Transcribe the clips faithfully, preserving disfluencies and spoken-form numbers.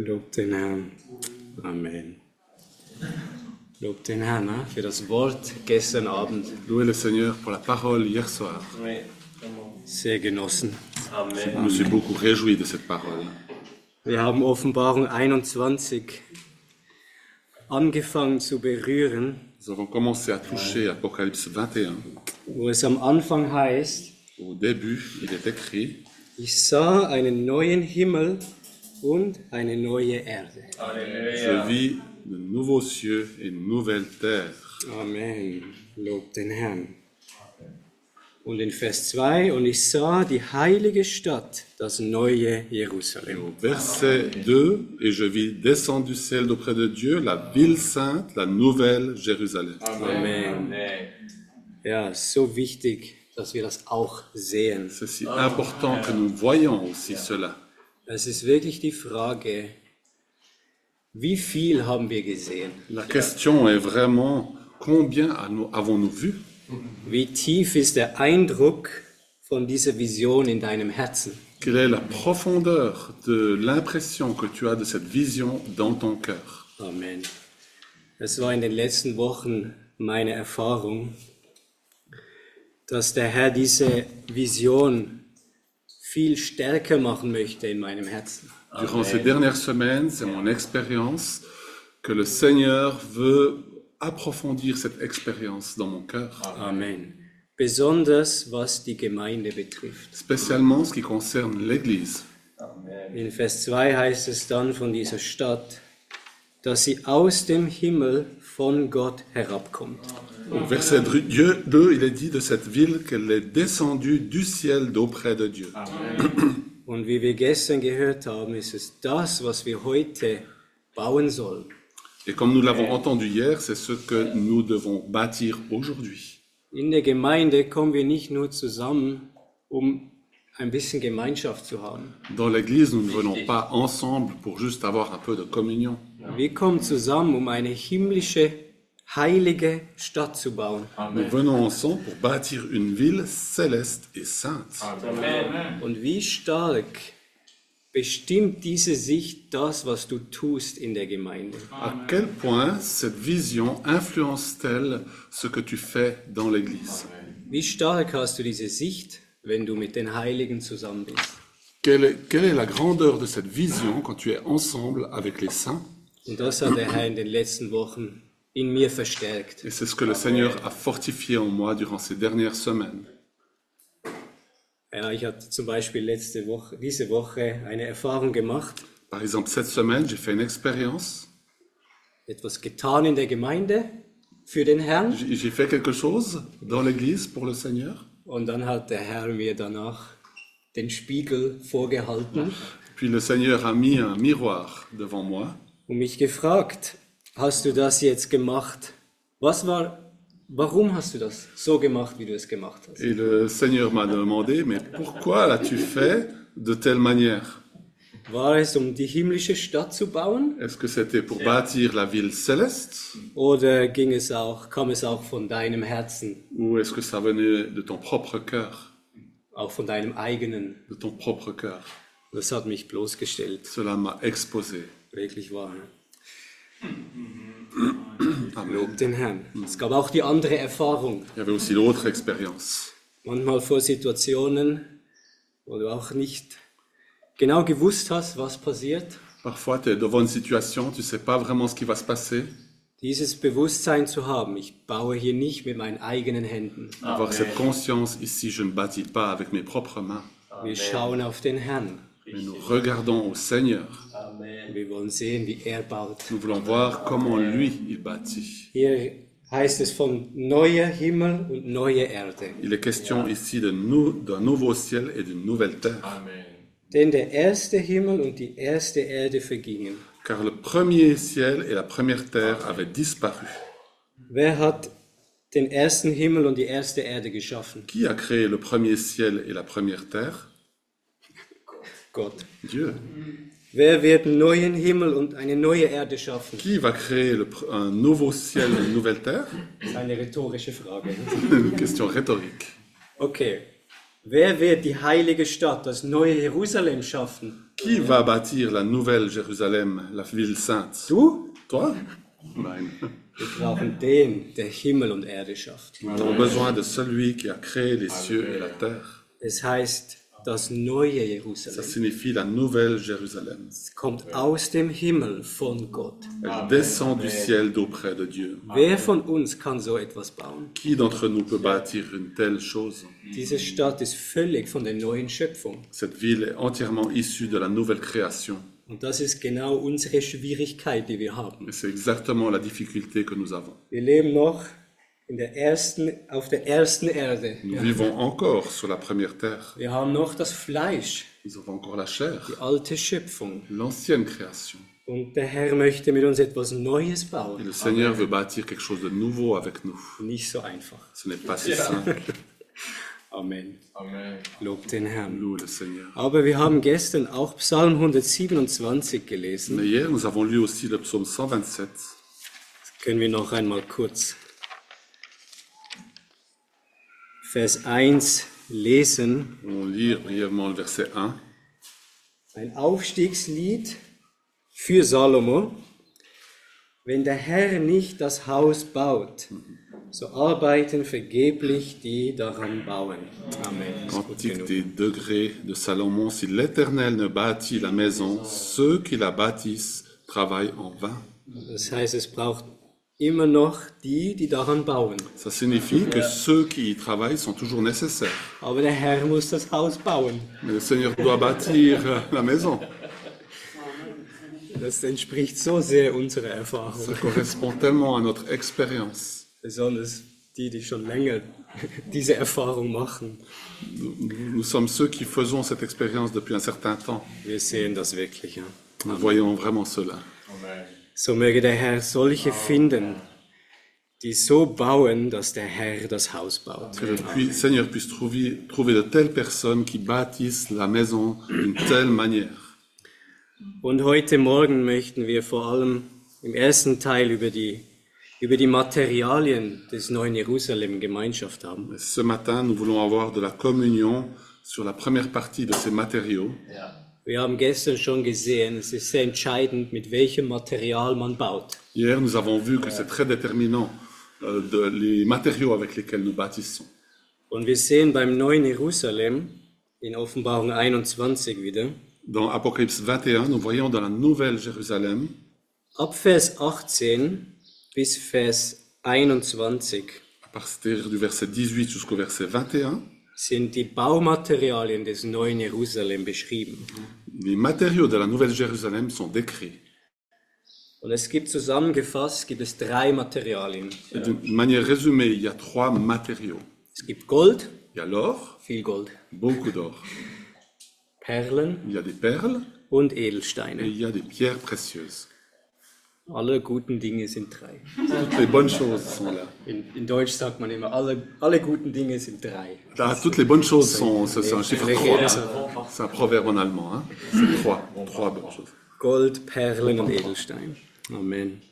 Lob den Herrn. Amen. Lob den Herrn ne, für das Wort gestern Abend. Louez le Seigneur pour la parole hier soir. Sehr genossen. Je me suis beaucoup réjoui de cette parole. Wir haben Offenbarung einundzwanzig angefangen zu berühren, Nous avons commencé à toucher Apocalypse vingt et un. wo es am Anfang heißt, Au début, il est écrit ich sah einen neuen Himmel und eine neue Erde. Je vis de nouveaux cieux et une nouvelle terre. Amen. Lob den Herrn. Und in Vers zwei, und ich sah die heilige Stadt, das neue Jerusalem. Au verset deux, et je vis descendre du ciel d'auprès de Dieu la ville sainte, la nouvelle Jérusalem. Amen. Ja, so wichtig, dass wir das auch sehen. C'est si important que nous voyons aussi cela. Es ist wirklich die Frage, wie viel haben wir gesehen? La question est vraiment, combien avons-nous vu? Wie tief ist der Eindruck von dieser Vision in deinem Herzen? Quelle est la profondeur de l'impression que tu as de cette vision dans ton cœur? Amen. Das war in den letzten Wochen meine Erfahrung, dass der Herr diese Vision viel stärker machen möchte in meinem Herzen. Durant ces dernières semaines, c'est mon expérience que le Seigneur veut approfondir cette expérience dans mon cœur. Amen. Besonders was die Gemeinde betrifft. Spécialement ce qui concerne l'Église. In Vers zwei heißt es dann von dieser Stadt, dass sie aus dem Himmel von Gott herabkommt. Au verset deux, il est dit de cette ville qu'elle est descendue du ciel d'auprès de Dieu. Und wie wir gestern gehört haben, ist es das, was wir heute bauen sollen. Et comme nous l'avons entendu hier, c'est ce que nous devons bâtir aujourd'hui. In der Gemeinde kommen wir nicht nur zusammen, um ein bisschen Gemeinschaft zu haben. Dans l'Église, nous ne venons pas ensemble pour juste avoir un peu de communion. Wir kommen zusammen, um eine himmlische, heilige Stadt zu bauen. Nous venons ensemble pour bâtir une ville céleste et sainte. Und wie stark bestimmt diese Sicht das, was du tust in der Gemeinde? À quel point cette vision influence-t-elle ce que tu fais dans l'Église? Wie stark hast du diese Sicht, wenn du mit den Heiligen zusammen bist? Quelle est, quelle est la grandeur de cette vision quand tu es ensemble avec les saints? Und das hat der Herr in den letzten Wochen in mir verstärkt. Et c'est ce que le Seigneur a fortifié en moi durant ces dernières semaines. Ja, ich hatte zum Beispiel letzte Woche, diese Woche eine Erfahrung gemacht, Par exemple, cette semaine, j'ai fait une expérience. etwas getan in der Gemeinde für den Herrn. J'ai j'ai fait quelque chose dans l'Église pour le Seigneur. Und dann hat der Herr mir danach den Spiegel vorgehalten Puis le Seigneur a mis un miroir devant moi und mich gefragt, hast du das jetzt gemacht? Was war, warum hast du das so gemacht, wie du es gemacht hast? et le Seigneur m'a demandé, mais pourquoi l'as-tu fait de telle manière? War es, um die himmlische Stadt zu bauen? Est-ce que c'était pour bâtir la ville céleste Oder ging es auch, kam es auch von deinem Herzen, ou est-ce que ça venait de ton propre cœur, auch von deinem eigenen? de ton propre cœur? Das hat mich bloßgestellt, Cela m'a exposé. wirklich wahr. Amen. Lob den Herrn. Es gab auch die andere Erfahrung. Il y avait aussi l'autre expérience. Manchmal vor Situationen, wo du auch nicht genau gewusst hast, was passiert. Parfois, tu es devant une situation, tu ne sais pas vraiment ce qui va se passer. Dieses Bewusstsein zu haben, ich baue hier nicht mit meinen eigenen Händen. Avoir cette conscience, ici, je ne bâtis pas avec mes propres mains, Wir schauen auf den Herrn. mais nous regardons au Seigneur. Wir wollen sehen, wie er baut. Nous voulons voir comment lui, il bâtit. Hier heißt es von neuer Himmel und neue Erde. Il est question ici de nou- d'un nouveau ciel et d'une nouvelle terre. Denn der erste Himmel und die erste Erde vergingen. Car le premier ciel et la première terre avaient disparu. Wer hat den ersten Himmel und die erste Erde geschaffen? Qui a créé le premier ciel et la première terre? Gott. Dieu. Wer wird einen neuen Himmel und eine neue Erde schaffen? Qui va créer le pr- un nouveau ciel et une nouvelle terre? Das ist eine rhetorische Frage. Une question rhétorique. Okay. Wer wird die heilige Stadt, das neue Jerusalem schaffen? Qui va bâtir la nouvelle Jérusalem, la ville sainte? Du? Toi? Nein. Wir brauchen den, der Himmel und Erde schafft. Nous avons besoin de celui qui a créé les cieux et la terre. Es heißt, das neue Ça Jerusalem. signifie la nouvelle Jérusalem. Es kommt aus dem Himmel von Gott. Elle descend du ciel d'auprès de Dieu. Wer von uns kann so etwas bauen? Qui d'entre nous peut bâtir une telle chose? Diese Stadt ist völlig von der neuen Schöpfung. Cette ville est entièrement issue de la nouvelle création. Und das ist genau unsere Schwierigkeit, die wir haben. Et c'est exactement la difficulté que nous avons. Wir leben noch in der ersten, auf der ersten Erde. Nous vivons encore sur la première terre. Wir haben noch das Fleisch, Nous avons encore la chair, die alte Schöpfung. l'ancienne création. Und der Herr möchte mit uns etwas Neues Et bauen. le Seigneur veut bâtir quelque chose de nouveau avec nous. Nicht so einfach. Ce n'est pas si simple. Amen. Amen. Lob den Herrn. Loue le Seigneur. Aber wir haben gestern auch Psalm hundertsiebenundzwanzig gelesen. Mais hier, nous avons lu aussi le psaume cent vingt-sept. Das können wir noch einmal kurz Vers eins lesen. On lit brièvement le verset un. Ein Aufstiegslied für Salomo. Wenn der Herr nicht das Haus baut, so arbeiten vergeblich die daran bauen. Amen. Ist gut Cantique genug. des degrés de Salomon. Si l'Éternel ne bâtit la maison, ceux qui la bâtissent travaillent en vain. Das heißt, es braucht immer noch die, die daran bauen. Ça signifie que ceux qui y travaillent sont toujours nécessaires. Aber der Herr muss das Haus bauen. Mais le Seigneur doit bâtir la maison. Das entspricht so sehr unserer Ça Erfahrung. correspond tellement à notre expérience. Besonders die, die schon länger diese Erfahrung machen. Nous, nous sommes ceux qui faisons cette expérience depuis un certain temps. Wir sehen das wirklich. Ja. Nous voyons vraiment cela. Amen. So möge der Herr solche finden, die so bauen, dass der Herr das Haus baut. Que le pui- Seigneur puisse trouver, trouver de telles personnes qui bâtissent la maison d'une telle manière. Und heute Morgen möchten wir vor allem im ersten Teil über die, über die Materialien des neuen Jerusalem Gemeinschaft haben. Ce matin, nous voulons avoir de la communion sur la première partie de ces matériaux. Wir haben gestern schon gesehen, es ist sehr entscheidend, mit welchem Material man baut. Hier, nous avons vu que c'est très déterminant euh, de, les matériaux avec lesquels nous bâtissons. Und wir sehen beim neuen Jerusalem in Offenbarung einundzwanzig wieder, Dans Apocalypse vingt et un, nous voyons dans la nouvelle Jérusalem, ab Vers achtzehn bis Vers einundzwanzig à partir du verset dix-huit jusqu'au verset vingt et un, sind die Baumaterialien des neuen Jerusalem beschrieben. les matériaux de la nouvelle Jérusalem sont décrits. Und es gibt zusammengefasst, gibt es drei Materialien. Et d'une manière résumée, il y a trois matériaux. Es gibt Gold, Il y a l'or, viel Gold, beaucoup d'or. Perlen Il y a des perles und et Edelsteine. il y a des pierres précieuses. Alle guten Dinge sind drei. Toutes les bonnes choses sont là. In, in Deutsch sagt man immer, alle, alle guten Dinge sind drei. Là, toutes les bonnes choses sont, c'est c'est un chiffre Les trois. Grenzen. C'est un proverbe en allemand. Hein? C'est trois, trois bonnes choses. Gold, Perlen und Edelstein. Amen.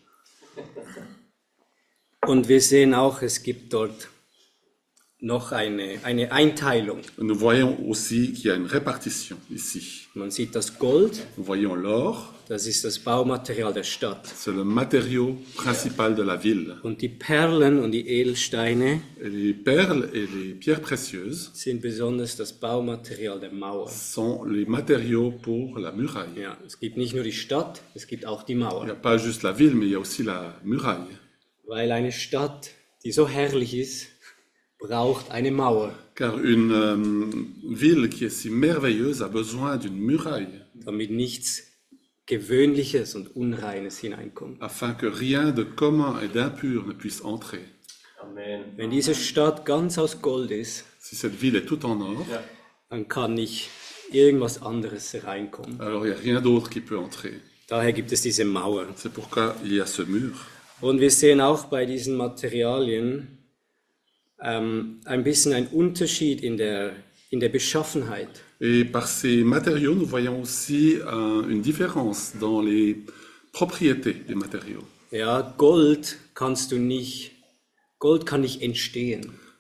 Und wir sehen auch, es gibt dort noch eine, eine Einteilung. Nous voyons aussi qu'il y a une répartition ici. Man sieht das Gold, Nous voyons l'or, das ist das Baumaterial der Stadt. c'est le matériau principal de la ville. Und die Perlen und die Edelsteine Et les perles et les pierres précieuses sind besonders das Baumaterial der Mauer. sont les matériaux pour la muraille. Ja, es gibt nicht nur die Stadt, es gibt auch die Il n'y a Mauer. pas juste la ville, mais il y a aussi la muraille. Weil eine Stadt, die so herrlich ist, braucht eine Mauer, Car une euh, ville qui est si merveilleuse a besoin d'une muraille damit nichts Gewöhnliches und Unreines hineinkommt. afin que rien de commun et d'impur ne puisse entrer. Amen. Wenn diese Stadt ganz aus Gold ist, Si cette ville est toute en or, dann kann nicht irgendwas anderes reinkommen. alors il n'y a rien d'autre qui peut entrer. Daher gibt es diese Mauer. C'est pourquoi il y a ce mur. Und wir sehen auch bei diesen Materialien ähm, ein bisschen einen Unterschied in der, in der Beschaffenheit. Et par ces matériaux, nous voyons aussi euh, une différence dans les propriétés des matériaux. Ja, Gold kannst du nicht, Gold kann nicht entstehen.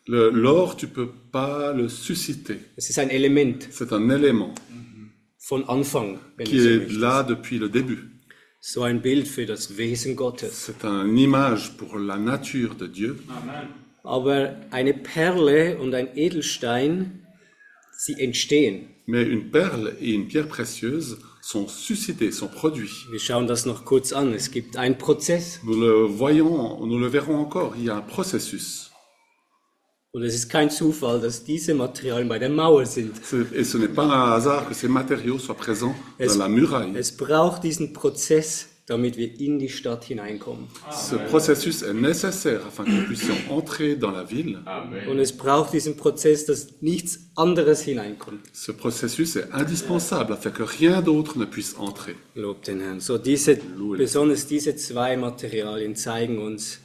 Le- L'or, tu peux pas le susciter. Es ist ein Element C'est un élément von Anfang, wenn qui du so est möchtest. là depuis le début. So ein Bild für das Wesen Gottes. C'est une image pour la nature de Dieu. Aber eine Perle und ein Edelstein, sie entstehen. Mais une perle et une pierre précieuse sont suscités, sont produits. Wir schauen das noch kurz an. Es gibt einen Prozess Nous le voyons, nous le verrons encore. Il y a un processus. und es ist kein Zufall, dass diese Materialien bei der Mauer sind. C'est- Et ce n'est pas un hasard que ces matériaux soient présents Es, dans la muraille. es braucht diesen Prozess, damit wir in die Stadt hineinkommen. Ce processus est nécessaire afin que nous puissions entrer dans la ville. Und es braucht diesen Prozess, dass nichts anderes hineinkommt. Ce processus est indispensable afin que rien d'autre ne puisse entrer. Lob den Herrn. So diese, besonders diese zwei Materialien zeigen uns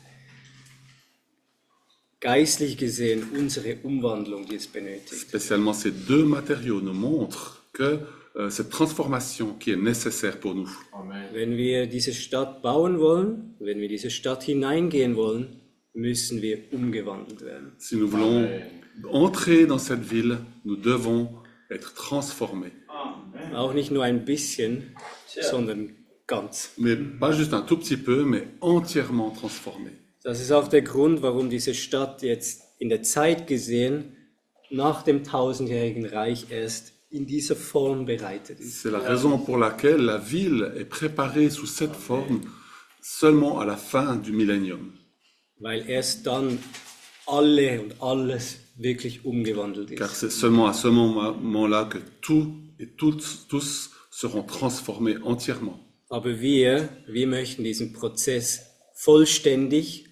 geistlich gesehen unsere Umwandlung, die es benötigt. Spécialement ces deux matériaux nous montrent que euh, cette transformation qui est nécessaire pour nous. Wenn wir diese Stadt bauen wollen, wenn wir diese Stadt hineingehen wollen, müssen wir umgewandelt werden. Si nous voulons entrer dans cette ville, nous devons être transformés. Auch nicht nur ein bisschen, sondern ganz. Mais pas juste un tout petit peu, mais entièrement transformés. Das ist auch der Grund, warum diese Stadt jetzt in der Zeit gesehen nach dem tausendjährigen Reich erst in dieser Form bereitet ist. C'est la raison pour laquelle la ville est préparée sous cette forme seulement à la fin du millénium. Weil erst dann alle und alles wirklich umgewandelt Car ist. c'est seulement à ce moment-là que tout et toutes, tous seront transformés entièrement. Aber wir, wir möchten diesen Prozess vollständig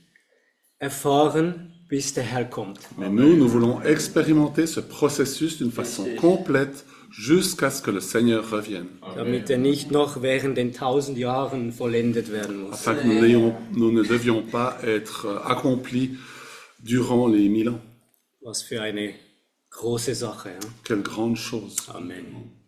erfahren, bis der Herr kommt. Mais nous, nous voulons expérimenter ce processus d'une façon complète jusqu'à ce que le Seigneur revienne. Damit er nicht noch während den tausend Jahren vollendet werden muss. Afin que nous, n'ayons- nous ne devions pas être euh, accomplis durant les mille ans. Was für eine große Sache. Ja? Quelle grande chose. Amen.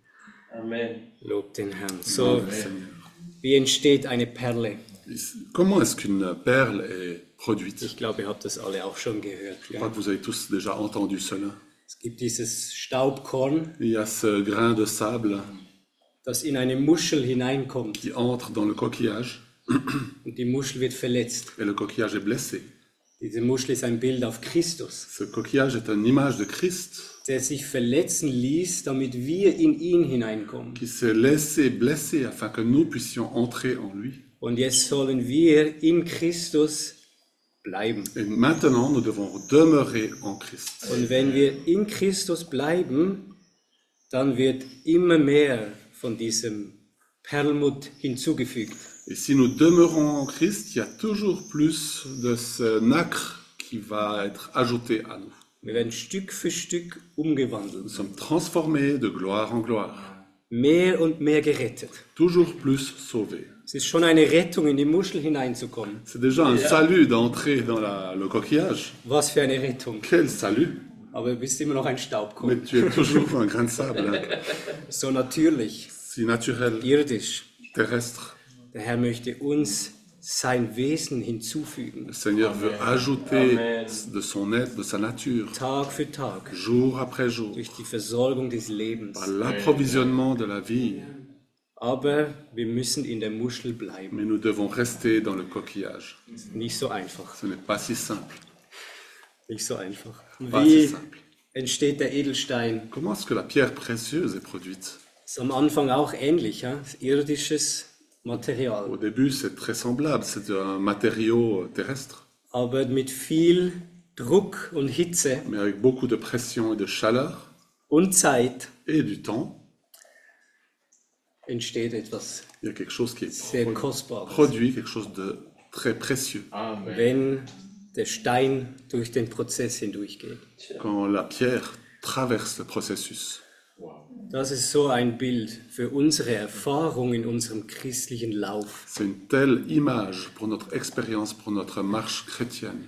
Amen. Lob den Herrn. So, wie entsteht eine Perle? Comment est-ce qu'une perle est produite? Ich glaube, ihr habt das alle auch schon gehört. Je Ja? crois que vous avez tous déjà entendu cela. Es gibt dieses Staubkorn, Il y a ce grain de sable das in eine Muschel hineinkommt qui entre dans le coquillage und die Muschel wird verletzt. et le coquillage est blessé. Diese Muschel ist ein Bild auf Christus, Ce coquillage est une image de Christ der sich verletzen ließ, damit wir in ihn hineinkommen. qui s'est laissé blesser afin que nous puissions entrer en lui. Und jetzt sollen wir in Christus bleiben. Et maintenant, nous devons demeurer en Christ. Und wenn wir in Christus bleiben, dann wird immer mehr von diesem Perlmutt hinzugefügt. Et si nous demeurons en Christ, il y a toujours plus de ce nacre qui va être ajouté à nous. Wir werden Stück für Stück umgewandelt, Nous sommes transformés de gloire en gloire, mehr und mehr gerettet. toujours plus sauvés. Es ist schon eine Rettung, in die Muschel hineinzukommen. C'est déjà un salut d'entrer dans la- le coquillage. Was für eine Rettung. Quel salut! Aber du bist immer noch ein Mais Staubkorn. tu es toujours un grain de sable, hein. So natürlich, Si naturel, irdisch. terrestre. Der Herr möchte uns sein Wesen hinzufügen, Le Seigneur veut ajouter de son être, de sa nature, Tag für Tag, jour après jour, durch die Versorgung des Lebens. par l'approvisionnement de la vie. Aber wir müssen in der Muschel bleiben. Mais nous devons rester dans le coquillage. Nicht so einfach. Ce n'est pas si simple. Nicht so einfach. Pas si Wie simple. entsteht der Edelstein? Comment est-ce que la pierre précieuse est produite? Ist am Anfang auch ähnlich, ja? Das ist irdisches Material. Au début, c'est très semblable. C'est un matériau terrestre, Aber mit viel Druck und Hitze mais avec beaucoup de pression et de chaleur und Zeit et du temps, entsteht etwas il y a quelque chose qui est sehr pro- Kostbares. produit, quelque chose de très précieux. Amen. Wenn der Stein durch den Prozess hindurchgeht. Quand la pierre traverse le processus. Das ist so ein Bild für unsere Erfahrung in unserem christlichen Lauf. C'est une telle image pour notre expérience, pour notre marche chrétienne.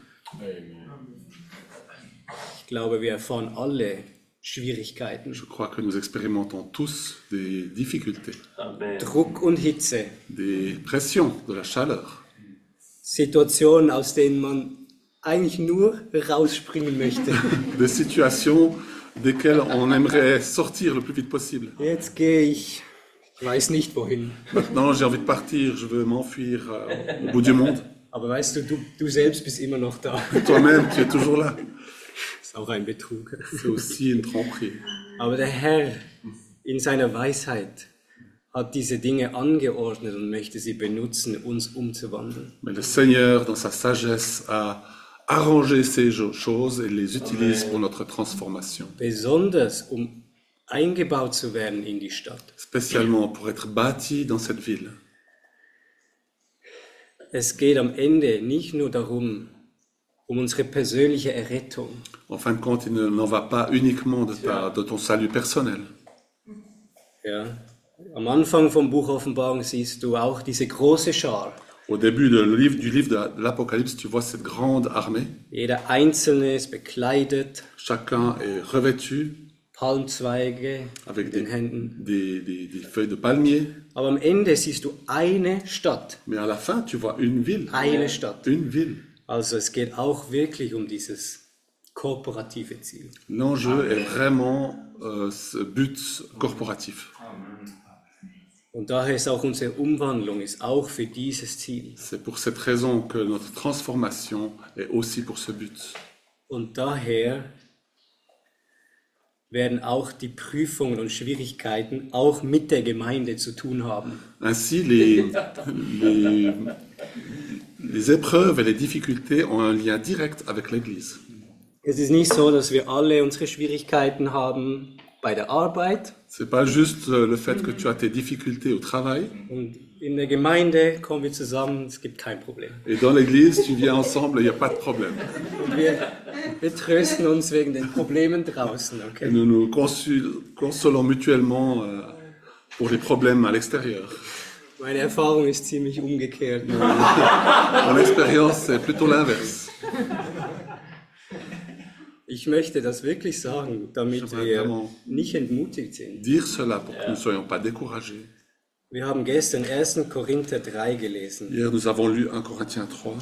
Ich glaube, wir erfahren alle Schwierigkeiten, Je crois que nous expérimentons tous des difficultés, Amen. Druck und Hitze, des pressions, de la chaleur, Situationen, aus denen man eigentlich nur rausspringen möchte. Des situations desquelles on aimerait sortir le plus vite possible. Jetzt gehe ich, ich weiß nicht wohin. Maintenant, j'ai envie de partir, je veux m'enfuir euh, au bout du monde. Aber weißt du, du, du selbst bist immer noch da. Toi-même, tu es toujours là. Das ist auch ein Betrug. C'est aussi une tromperie. Aber der Herr in seiner Weisheit hat diese Dinge angeordnet und möchte sie benutzen, uns umzuwandeln. Mais le Seigneur, dans sa sagesse, a arrangé ces jo- choses et les utilise pour notre transformation. Besonders um eingebaut zu werden in die Stadt. Spécialement pour être bâti dans cette ville. Es geht am Ende nicht nur darum, um unsere persönliche Errettung, En fin de compte, il ne- n'en va pas uniquement de, ta, de ton salut personnel. ja. Am Anfang vom Buch Offenbarung siehst du auch diese große Schar. Au début de le livre, du livre de l'Apocalypse, tu vois cette grande armée. Jeder Einzelne ist bekleidet, Chacun est revêtu Palmzweige avec in des, den Händen. des, des, des feuilles de palmier. Aber am Ende siehst du eine Stadt, Mais à la fin, tu vois une ville. eine Stadt. Une ville. Also es geht auch wirklich um dieses kooperative Ziel. L'enjeu est vraiment euh, ce but corporatif. Und daher ist auch unsere Umwandlung ist auch für dieses Ziel. C'est pour cette raison que notre transformation est aussi pour ce but. Und daher werden auch die Prüfungen und Schwierigkeiten auch mit der Gemeinde zu tun haben. Ainsi, les, les, les épreuves et les difficultés ont un lien direct avec l'Église. Es ist nicht so, dass wir alle unsere Schwierigkeiten haben bei der Arbeit C'est pas juste euh, le fait que tu as tes difficultés au travail. und in der Gemeinde kommen wir zusammen, es gibt kein Problem. Et dans l'Église, tu viens ensemble, il n'y a pas de problème. Und wir, wir trösten uns wegen den Problemen draußen, Et okay? nous nous consul- consolons mutuellement euh, pour les problèmes à l'extérieur. Meine Erfahrung ist ziemlich umgekehrt. Mon expérience, c'est plutôt l'inverse. Ich möchte das wirklich sagen, damit Je voudrais wir vraiment nicht entmutigt sind. dire cela pour que nous ne soyons pas découragés. Wir haben gestern ersten Korinther drei gelesen, Hier, nous avons lu un Corinthiens trois,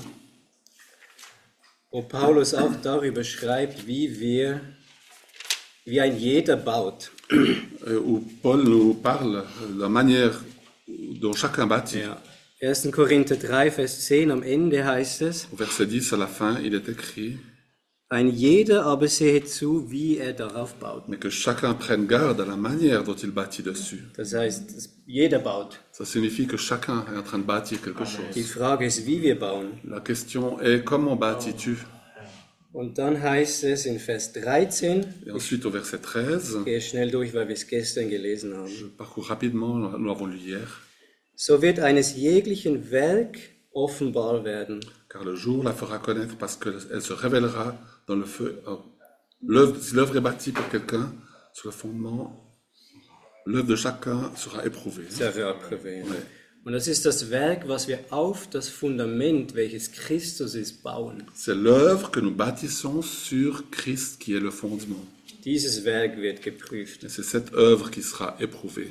wo Paulus auch darüber schreibt, wie wir, wie ein jeder baut. euh, où Paul nous parle de la manière dont chacun bâtit. Ja. ersten Korinther drei, Vers zehn, am Ende heißt es, Au verset dix, à la fin, il est écrit ein jeder aber sehe zu, wie er darauf baut. mais que chacun prenne garde à la manière dont il bâtit dessus. Das heißt, dass jeder baut. Ça signifie que chacun est en train de bâtir quelque Die chose. Frage ist, wie wir bauen. La question est comment bâtis-tu? Und dann heißt es in Vers dreizehn, Et ensuite, au verset treize, ich gehe schnell durch, weil wir es gestern gelesen je haben. parcours rapidement, nous l'avons lu hier, So wird eines jeglichen Werk offenbar werden. car le jour la fera connaître parce qu'elle se révélera dans le feu. Oh. L'œuvre- si l'œuvre est bâtie pour quelqu'un, sur le fondement, l'œuvre de chacun sera éprouvée. Sache prüfen. Ouais. Und das ist das Werk, was wir auf das Fundament, welches Christus ist, bauen. C'est l'œuvre que nous bâtissons sur Christ qui est le fondement. Dieses Werk wird geprüft. Et c'est cette œuvre qui sera éprouvée.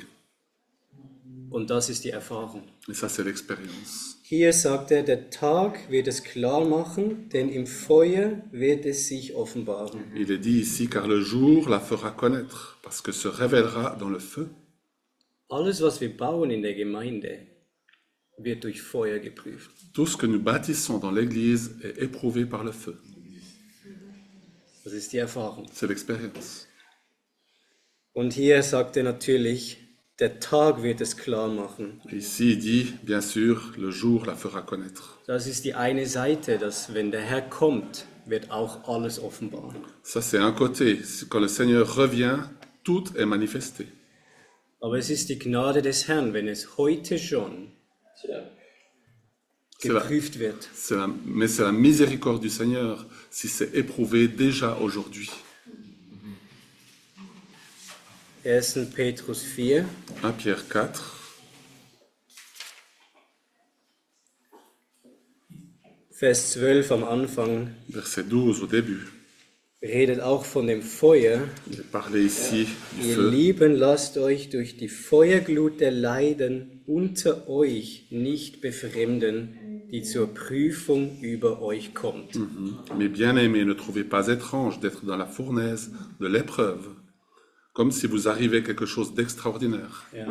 Und das ist die Erfahrung. Et ça, c'est l'expérience. Hier sagt er, der Tag wird es klar machen, denn im Feuer wird es sich offenbaren. Il est dit ici, car le jour la fera connaître, parce que se révélera dans le feu. Alles, was wir bauen in der Gemeinde, wird durch Feuer geprüft. Tout ce que nous bâtissons dans l'Église est éprouvé par le feu. Das ist die Erfahrung. C'est l'expérience. Und hier sagt er natürlich, der Tag wird es klar machen. Et ici, il dit, bien sûr, le jour la fera connaître. Das ist die eine Seite, dass wenn der Herr kommt, wird auch alles offenbar. Ça, c'est un côté. Quand le Seigneur revient, tout est manifesté. Aber es ist die Gnade des Herrn, wenn es heute schon C'est la, geprüft wird. c'est la- mais c'est la miséricorde du Seigneur si c'est éprouvé déjà aujourd'hui. ersten Petrus vier, un Pierre quatre, Vers zwölf am Anfang, verset douze au début. redet auch von dem Feuer. Il est parlé ici du Ihr feu. Lieben, lasst euch durch die Feuerglut der Leiden unter euch nicht befremden, die zur Prüfung über euch kommt. Mes bien-aimés, ne trouvez pas étrange d'être dans la fournaise de l'épreuve, comme si vous arrivait quelque chose d'extraordinaire. Ja.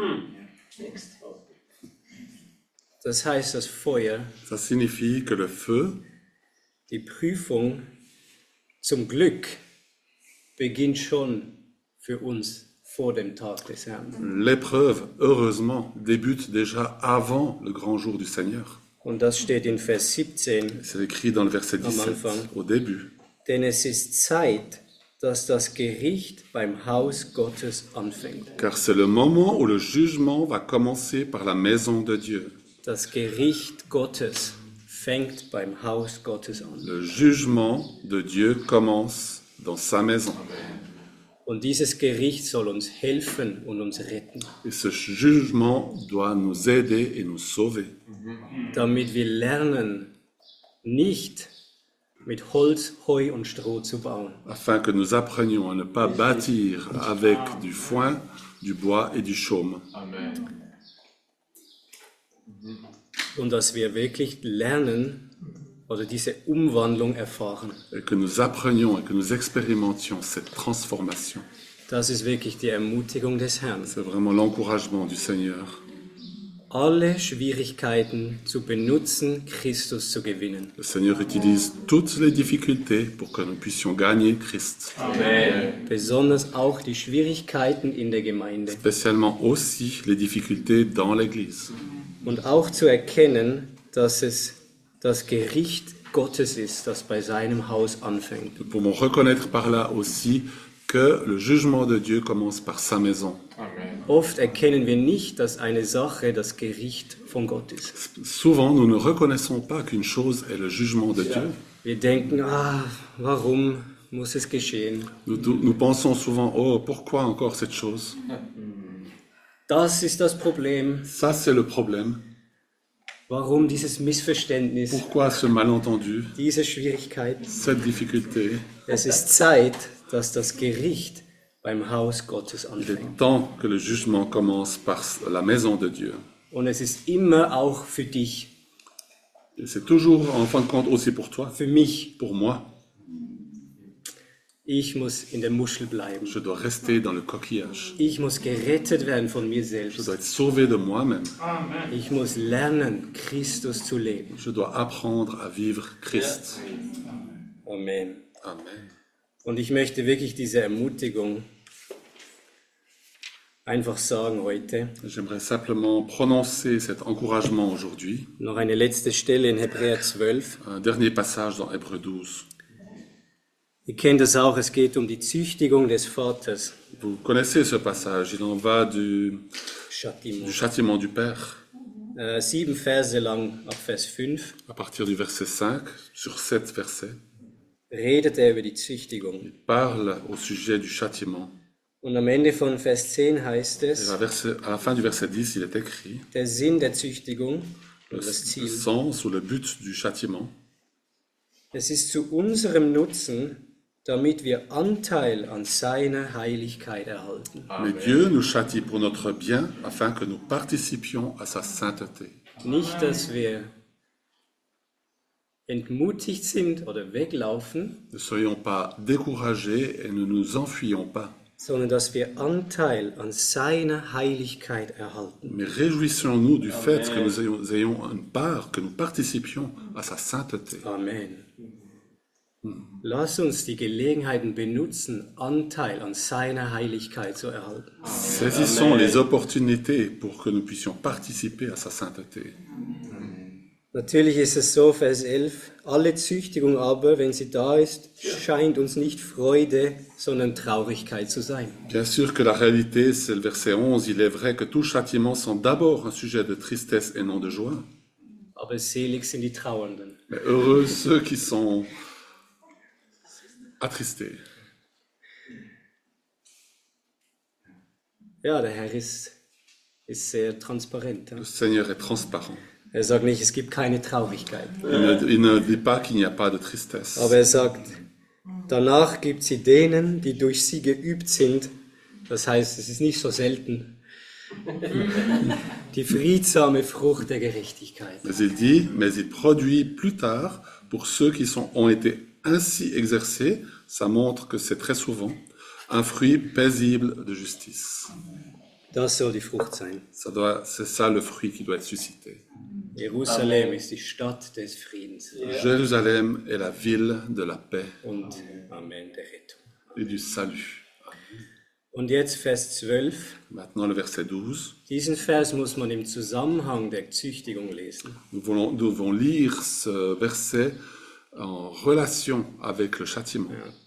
Das heißt, das Feuer, Ça signifie que le feu, die Prüfung, zum Glück beginnt schon für uns vor dem Tag des Herrn. l'épreuve, heureusement, débute déjà avant le grand jour du Seigneur. Und das steht in Vers siebzehn. C'est écrit dans le verset dix-sept, Anfang. au début. Denn es ist Zeit, dass das Gericht beim Haus Gottes anfängt. Car c'est le moment où le jugement va commencer par la maison de Dieu. Das Gericht Gottes fängt beim Haus Gottes an. Le jugement de Dieu commence dans sa maison. Und dieses Gericht soll uns helfen und uns retten, Et ce jugement doit nous aider et nous sauver, damit wir lernen, nicht mit Holz, Heu und Stroh zu bauen, afin que nous apprenions à ne pas bâtir avec du foin, du bois et du chaume. und dass wir wirklich lernen oder diese Umwandlung erfahren. Et que nous apprenions et que nous expérimentions cette transformation. Das ist wirklich die Ermutigung des Herrn. C'est vraiment l'encouragement du Seigneur. Alle Schwierigkeiten zu benutzen, Christus zu gewinnen. Le Seigneur utilise toutes les difficultés pour que nous puissions gagner Christ. Besonders auch die Schwierigkeiten in der Gemeinde. Spécialement aussi les difficultés dans l'Église. Und auch zu erkennen, dass es das Gericht Gottes ist, das bei seinem Haus anfängt. Nous pouvons reconnaître par là aussi que le jugement de Dieu commence par sa maison. Oft erkennen wir nicht, dass eine Sache das Gericht von Gott ist. Souvent, nous ne reconnaissons pas qu'une chose est le jugement de Dieu. Wir denken, ah, warum muss es geschehen? Nous, nous pensons souvent, oh, pourquoi encore cette chose? Das ist das Problem. Ça, c'est le problème. Warum dieses Missverständnis, Pourquoi ce malentendu, diese Schwierigkeit? cette difficulté? Es ist Zeit, dass das Gericht beim Haus Gottes Il est anfängt. temps que le jugement commence par la maison de Dieu. Und es ist immer auch für dich, Et c'est toujours, en fin de compte, aussi pour toi, für mich. pour moi. Ich muss in der Muschel bleiben. Je dois rester dans le coquillage. Ich muss gerettet werden von mir Je selbst. dois être sauvé de moi-même. Ich muss lernen, Christus zu leben. Je dois apprendre à vivre Christ. Amen. Amen. Und ich möchte wirklich diese Ermutigung einfach sagen heute. J'aimerais simplement prononcer cet encouragement aujourd'hui. Noch eine letzte Stelle in Hebräer zwölf. Un dernier passage dans Hébreux douze. Ihr kennt das auch, es geht um die Züchtigung des Vaters. Vous connaissez ce passage, il en va du, Châtiment. du châtiment du Père, Äh, sieben Verse lang, ab Vers fünf, à partir du verset cinq, sur sept versets. redet er über die Züchtigung. Il parle au sujet du châtiment. Und am Ende von Vers zehn heißt Et es, à, verset, à la fin du verset dix, il est écrit der Sinn der Züchtigung, le, oder das le Ziel, sens ou le but du châtiment. es ist zu unserem Nutzen, damit wir Anteil an seiner Heiligkeit erhalten. Mais Dieu nous châtie pour notre bien afin que nous participions à sa sainteté. Nicht, dass wir entmutigt sind oder weglaufen, Ne soyons pas découragés et ne nous enfuyons pas, sondern dass wir Anteil an seiner Heiligkeit erhalten. mais réjouissons-nous du fait que nous ayons, ayons une part, que nous participions à sa sainteté. Amen. Lass uns die Gelegenheiten benutzen, Anteil an seiner Heiligkeit zu erhalten. Saisissons les opportunités pour que nous puissions participer à sa sainteté. Natürlich ist es so, Vers elf, alle Züchtigung aber, wenn sie da ist, scheint uns nicht Freude, sondern Traurigkeit zu sein. Bien sûr que la réalité, c'est le verset onze, il est vrai que tout châtiment semble d'abord un sujet de tristesse et non de joie. Aber selig sind die Trauernden. Mais heureux ceux qui sont attristés. Ja, der Herr ist, ist sehr transparent. Ja? Le Seigneur est transparent. Er sagt nicht, es gibt keine Traurigkeit. Il ne, il ne dit pas qu'il n'y a pas de tristesse. Aber er sagt, danach gibt sie denen, die durch sie geübt sind. Das heißt, es ist nicht so selten, Die friedsame Frucht der Gerechtigkeit. Mais il dit, mais il produit plus tard, pour ceux qui sont, ont été ainsi exercés, ça montre que c'est très souvent, un fruit paisible de justice. Das soll die Frucht sein. Ça doit, c'est ça le fruit qui doit être suscité. Jerusalem Amen. ist die Stadt des Friedens Jérusalem est la ville de la paix und Amen der Rettung. et du salut. Und jetzt Vers zwölf. Maintenant le verset douze. Diesen Vers muss man im Zusammenhang der Züchtigung lesen. Nous voulons- nous devons lire ce verset en relation avec le châtiment.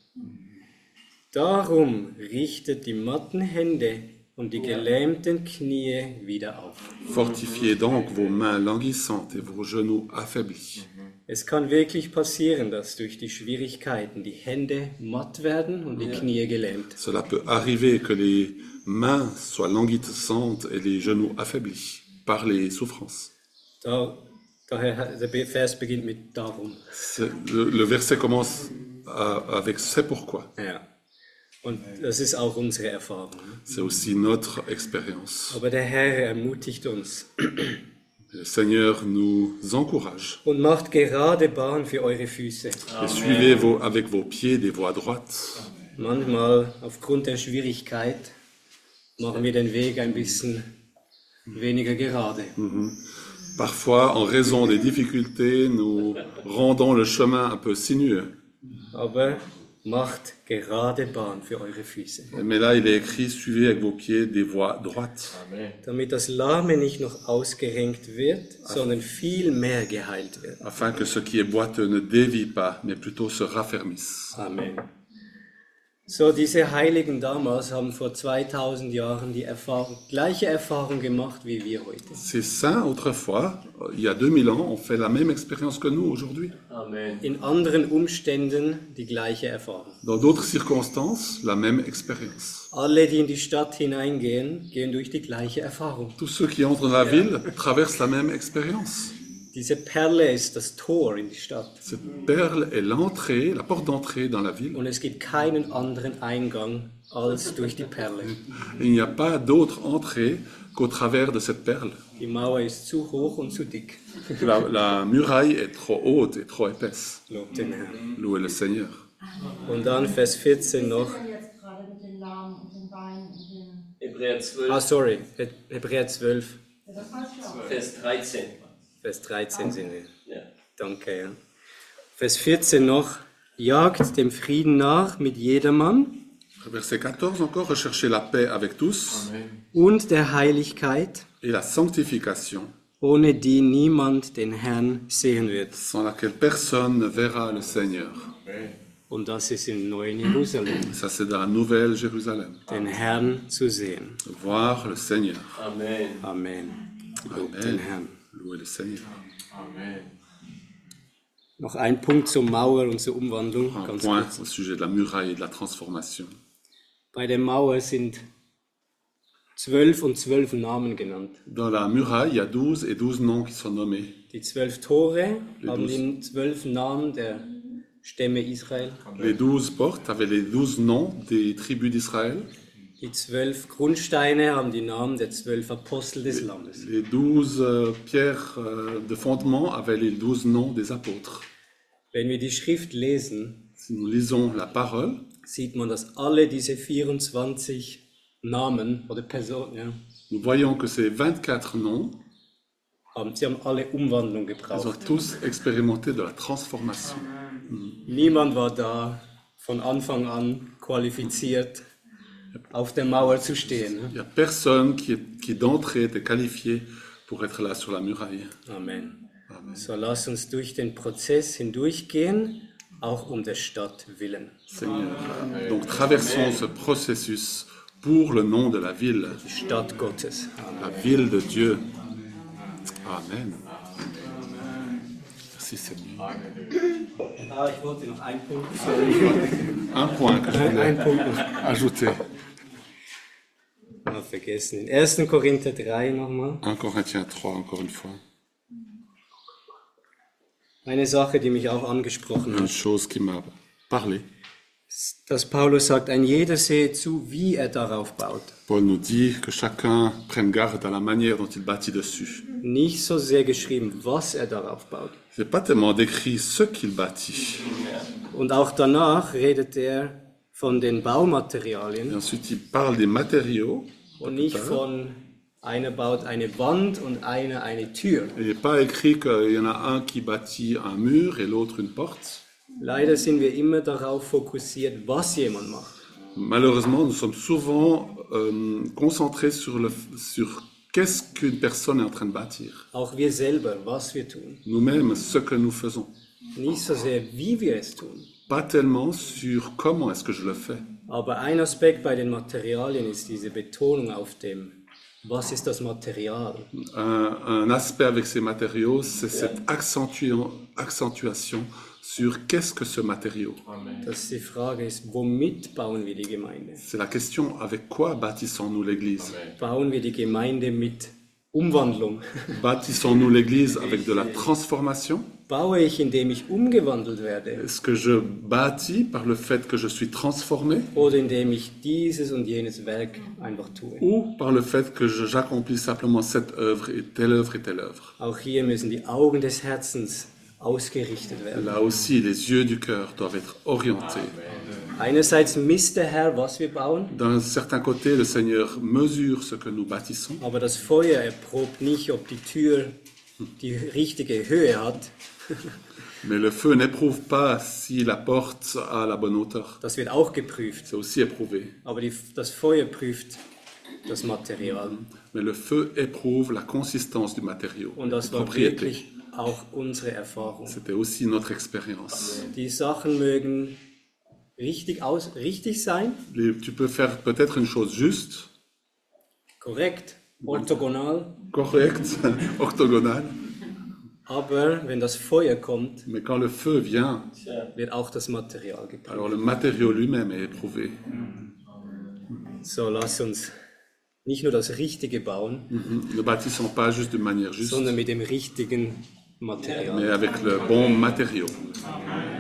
Darum richtet die matten Hände und die gelähmten Knie wieder auf. Fortifiez donc vos mains languissantes et vos genoux affaiblis. Es kann wirklich passieren, dass durch die Schwierigkeiten die Hände matt werden und die Knie gelähmt. Cela peut arriver que les mains soient languissantes et les genoux affaiblis par les souffrances. Da, daher, der Vers beginnt mit darum. C'est- Le, le verset commence à- avec c'est pourquoi. Ja. Und das ist auch unsere Erfahrung. C'est aussi notre expérience. Aber der Herr ermutigt uns Le Seigneur nous encourage. und macht gerade Bahn für eure Füße. Et suivez vos, avec vos pieds des voies droites. Manchmal, aufgrund der Schwierigkeit, machen wir den Weg ein bisschen weniger gerade. Parfois, en raison des difficultés, nous rendons le chemin un peu sinueux. Aber macht gerade Bahn für eure Füße. Mais là, il est écrit, suivez avec vos pieds des voies droites, Damit das Lahme nicht noch ausgerenkt wird, sondern viel mehr geheilt wird. afin que ce qui est boiteux ne dévie pas, mais plutôt se raffermisse. Amen. So, diese Heiligen damals haben vor zweitausend Jahren die Erfahrung, gleiche Erfahrung gemacht wie wir heute. Ces saints, autrefois, il y a deux mille ans, ont fait la même expérience que nous aujourd'hui. Amen. In anderen Umständen die gleiche Erfahrung. Dans d'autres circonstances, la même expérience. Alle, die in die Stadt hineingehen, gehen durch die gleiche Erfahrung. Tous ceux qui entrent dans la ville traversent la même expérience. Diese Perle ist das Tor in die Stadt. Cette perle est l'entrée, la porte d'entrée dans la ville. Und es gibt keinen anderen Eingang als durch die Perle. Il n'y a pas d'autre entrée qu'au travers de cette perle. Die Mauer ist zu hoch und zu dick. La, la muraille est trop haute et trop épaisse. Lob den Herrn. Louez le Seigneur. Und dann Vers vierzehn noch. Jetzt gerade mit den Lahmen und den Beinen und den. Hebräer Ah, zwölf, sorry. Hebräer zwölf, Ja, das heißt ja auch. Vers dreizehn. Vers dreizehn sind wir. Ja. Danke, ja. Vers vierzehn noch. Jagt dem Frieden nach mit jedermann Verset quatorze encore, recherchez la paix avec tous und der Heiligkeit, et la sanctification, ohne die niemand den Herrn sehen wird. sans laquelle personne ne verra le Seigneur. Und das ist im neuen Jerusalem, Ça, c'est dans la nouvelle Jérusalem. den Herrn zu sehen. Voir le Seigneur. Amen. Amen. Lob den Amen. Herrn. Louez le Seigneur. Noch ein Punkt zur Mauer und zur Umwandlung, Un ganz point kurz. au sujet de la muraille et de la transformation. Bei der Mauer sind zwölf und zwölf Namen genannt. Dans la muraille, il y a douze et douze noms qui sont nommés. Die zwölf Tore Die haben douze. die zwölf Namen der Stämme Israel. Les douze portes avaient les douze noms des tribus d'Israël. Die zwölf Grundsteine haben die Namen der zwölf Apostel des Lammes. Les douze euh, pierres euh, de fondement avaient les douze noms des apôtres. Wenn wir die Schrift lesen, Si nous lisons la parole, sieht man, dass alle diese vierundzwanzig Namen oder Personen, ja, nous voyons que ces vingt-quatre noms, haben, sie haben alle Umwandlung ils ont gebraucht. tous expérimenté de la transformation. Niemand war da von Anfang an qualifiziert, auf der Mauer zu stehen. Il n'y a personne qui, est- qui d'entrée était qualifié pour être là sur la muraille. Amen. Amen. So lass uns durch den Prozess hindurchgehen, auch um der Stadt willen. Seigneur. Donc traversons ce processus pour le nom de la ville, Die Stadt Gottes. la ville de Dieu. Amen. Merci Seigneur. Ah, ich wollte noch einen Punkt Un point que je Ein, ein voulais Punkt noch. ajouter. Ah, vergessen. In ersten Korinther drei nochmal. un Corinthiens trois, encore une fois. Eine Sache, die mich auch angesprochen Une hat. chose qui m'a parlé. dass Paulus sagt, ein jeder sehe zu, wie er darauf baut. Paul nous dit que chacun prenne garde à la manière dont il bâtit dessus. Nicht so sehr geschrieben, was er darauf baut. C'est pas tellement décrit ce qu'il bâtit. Und auch danach redet er von den Et Baumaterialien ensuite, il parle des matériaux. und nicht von einer baut eine Wand und einer eine Tür. Il n'est pas écrit qu'il y en a un qui bâtit un mur et l'autre une porte. Leider sind wir immer darauf fokussiert, was jemand macht. Malheureusement, nous sommes souvent euh, concentrés sur, le, sur qu'est-ce qu'une personne est en train de bâtir. Auch wir selber, was wir tun. Nous-mêmes, ce que nous faisons. Nicht so sehr, wie wir es tun. Pas tellement sur comment est-ce que je le fais. Aber ein Aspekt bei den Materialien ist diese Betonung auf dem, was ist das Material? Un, un aspect avec ces matériaux, c'est cette accentu- accentuation sur qu'est-ce que ce matériau. Dass die Frage ist, womit bauen wir die Gemeinde? C'est la question, avec quoi bâtissons-nous l'Église? Bauen wir die Gemeinde mit Umwandlung? Bâtissons-nous l'Église avec de la transformation? Baue ich, indem ich umgewandelt werde? Est-ce que je bâtis par le fait que je suis transformé? Oder indem ich dieses und jenes Werk einfach tue? Ou par le fait que je- j'accomplis simplement cette œuvre et telle œuvre et telle œuvre? Auch hier müssen die Augen des Herzens ausgerichtet werden. Là aussi, les yeux du cœur doivent être orientés. Einerseits misst der Herr, was wir bauen, D'un certain côté, le Seigneur mesure ce que nous bâtissons, aber das Feuer erprobt nicht, ob die Tür die richtige Höhe hat. mais le feu n'éprouve pas si la porte a la bonne hauteur. Das wird auch geprüft, C'est aussi éprouvé. aber die, das Feuer prüft das Material. Mais le feu éprouve la consistance du matériau, Und la das war propriété. wirklich auch unsere Erfahrung. C'était aussi notre expérience. Die Sachen mögen richtig, aus, richtig sein, Les- Tu peux faire peut-être une chose juste, korrekt, orthogonal, correcte, octogonale, aber wenn das Feuer kommt, mais quand le feu vient, wird auch das Material geprüft. alors le matériau lui-même est éprouvé. So, lass uns nicht nur das Richtige bauen, Ne bâtissons pas juste de manière juste, sondern mit dem richtigen Material. mais avec le bon matériau.